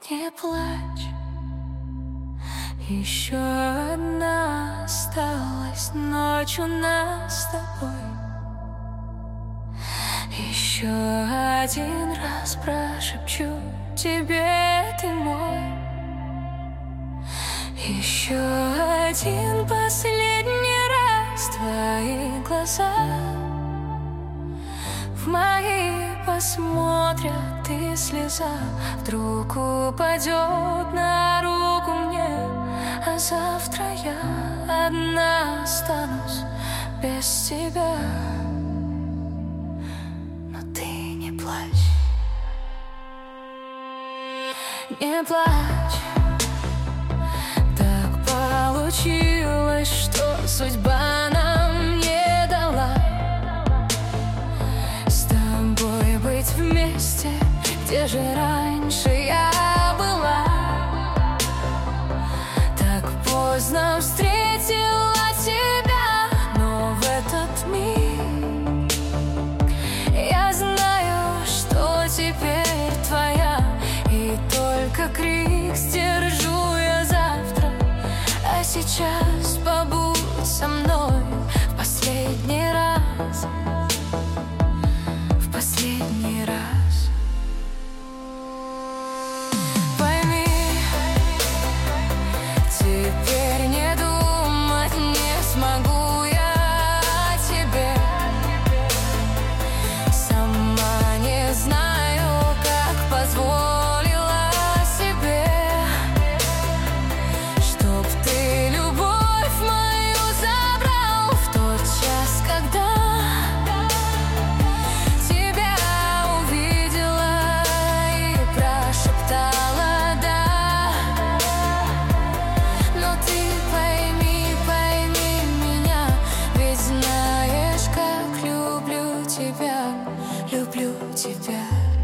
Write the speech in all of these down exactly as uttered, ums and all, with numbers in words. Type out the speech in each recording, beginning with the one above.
Не плачь, еще одна осталась ночь у нас с тобой. Еще один раз прошепчу тебе, ты мой. Еще один последний раз твои глаза в мои посмотрят, и слеза вдруг упадет на руку мне. А завтра я одна останусь без тебя. Но ты не плачь, не плачь. Так получилось, что судьба нам не дала с тобой быть вместе. Где же раньше я была? Так поздно встретила тебя, но в этот миг я знаю, что теперь твоя. И только крик сдержу я завтра. А сейчас побудь со мной в последний раз, в последний раз. Пойми, теперь не думать не смогу я о тебе. Сама не знаю, как позволила себе, чтоб ты любовь мою забрал в тот час, когда тебя увидела и прошептала «да». Но ты пойми, пойми меня, ведь знаешь, как люблю тебя, люблю тебя.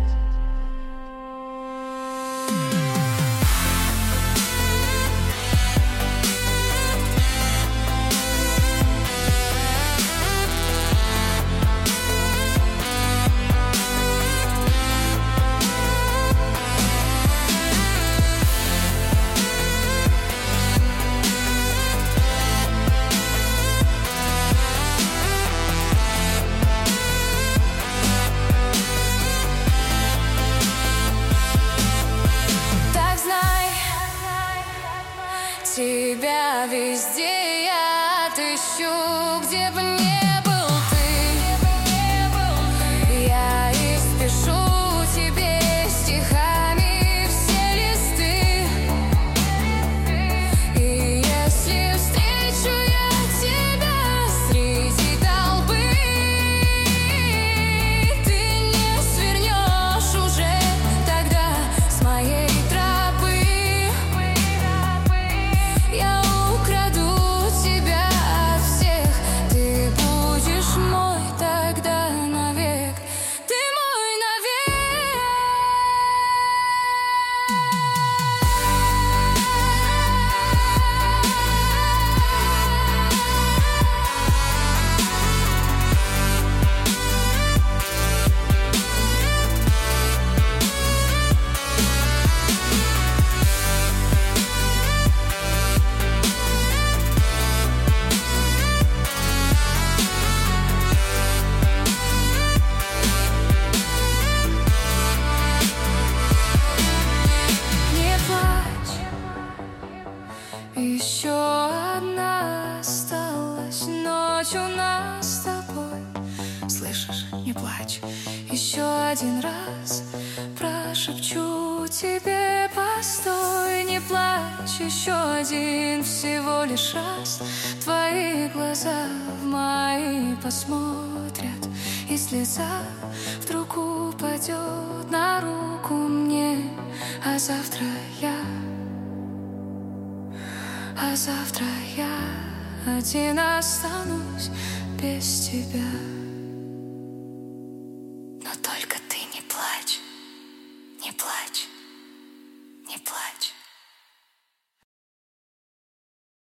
Так знай, тебя везде я отыщу, где бы не был ты. Я испишу тебе стихами все листы. И если встречу я тебя среди толпы, ты не свернешь уже тогда с моей тропы. Я украду тебя от всех, ты будешь мой тогда навек. Ты мой навек. Не плачь, еще одна осталась ночь у нас с тобой. Слышишь, не плачь, еще один раз прошепчу тебе постой. Не плачь, еще один всего лишь раз твои глаза в мои посмотрят, и слеза вдруг упадет на руку мне. А завтра я, а завтра я один останусь без тебя.